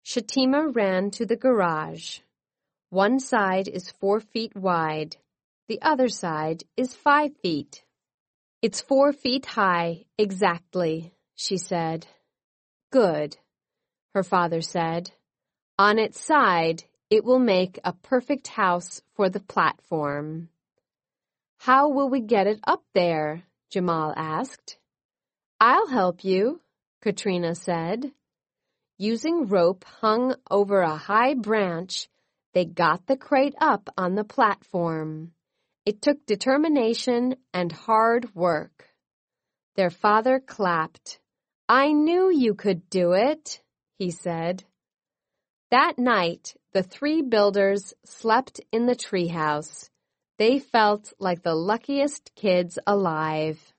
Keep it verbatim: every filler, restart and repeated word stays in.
Shatima ran to the garage. One side is four feet wide. The other side is five feet. It's four feet high, exactly, she said. Good, her father said. On its side, it will make a perfect house for the platform. How will we get it up there? Jamal asked. I'll help you, Katrina said. Using rope hung over a high branch, they got the crate up on the platform. It took determination and hard work. Their father clapped. I knew you could do it, he said. That night, the three builders slept in the treehouse. They felt like the luckiest kids alive.